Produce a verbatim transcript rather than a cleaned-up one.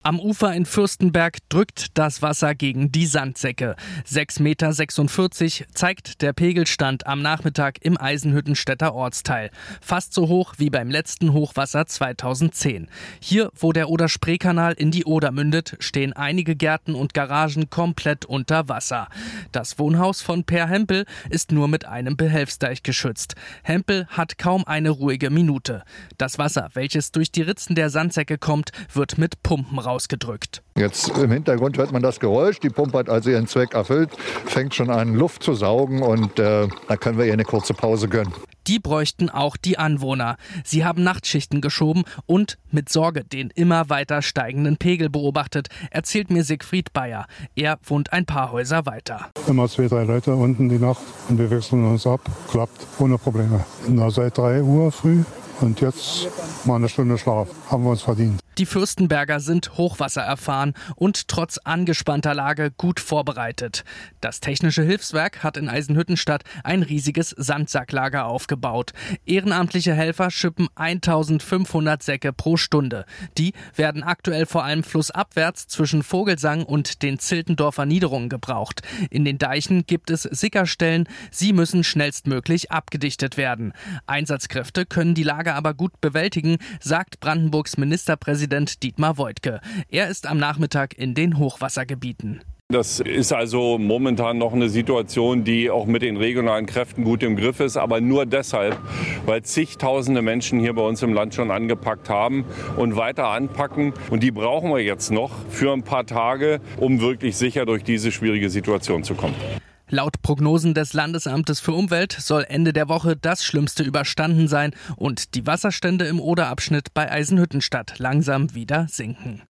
Am Ufer in Fürstenberg drückt das Wasser gegen die Sandsäcke. sechs Komma sechsundvierzig Meter zeigt der Pegelstand am Nachmittag im Eisenhüttenstädter Ortsteil. Fast so hoch wie beim letzten Hochwasser zweitausendzehn. Hier, wo der Oder-Spree-Kanal in die Oder mündet, stehen einige Gärten und Garagen komplett unter Wasser. Das Wohnhaus von Per Hempel ist nur mit einem Behelfsdeich geschützt. Hempel hat kaum eine ruhige Minute. Das Wasser, welches durch die Ritzen der Sandsäcke kommt, wird mit Pumpen rausgedrückt. Jetzt im Hintergrund hört man das Geräusch. Die Pumpe hat also ihren Zweck erfüllt, fängt schon an, Luft zu saugen und äh, da können wir ihr eine kurze Pause gönnen. Die bräuchten auch die Anwohner. Sie haben Nachtschichten geschoben und mit Sorge den immer weiter steigenden Pegel beobachtet, erzählt mir Siegfried Bayer. Er wohnt ein paar Häuser weiter. Immer zwei, drei Leute unten die Nacht und wir wechseln uns ab. Klappt ohne Probleme. Na, seit drei Uhr früh und jetzt mal eine Stunde Schlaf. Haben wir uns verdient. Die Fürstenberger sind Hochwasser erfahren und trotz angespannter Lage gut vorbereitet. Das Technische Hilfswerk hat in Eisenhüttenstadt ein riesiges Sandsacklager aufgebaut. Ehrenamtliche Helfer schippen eintausendfünfhundert Säcke pro Stunde. Die werden aktuell vor allem flussabwärts zwischen Vogelsang und den Ziltendorfer Niederungen gebraucht. In den Deichen gibt es Sickerstellen. Sie müssen schnellstmöglich abgedichtet werden. Einsatzkräfte können die Lage aber gut bewältigen, sagt Brandenburgs Ministerpräsident Dietmar Woidke. Er ist am Nachmittag in den Hochwassergebieten. Das ist also momentan noch eine Situation, die auch mit den regionalen Kräften gut im Griff ist, aber nur deshalb, weil zigtausende Menschen hier bei uns im Land schon angepackt haben und weiter anpacken. Und die brauchen wir jetzt noch für ein paar Tage, um wirklich sicher durch diese schwierige Situation zu kommen. Laut Prognosen des Landesamtes für Umwelt soll Ende der Woche das Schlimmste überstanden sein und die Wasserstände im Oderabschnitt bei Eisenhüttenstadt langsam wieder sinken.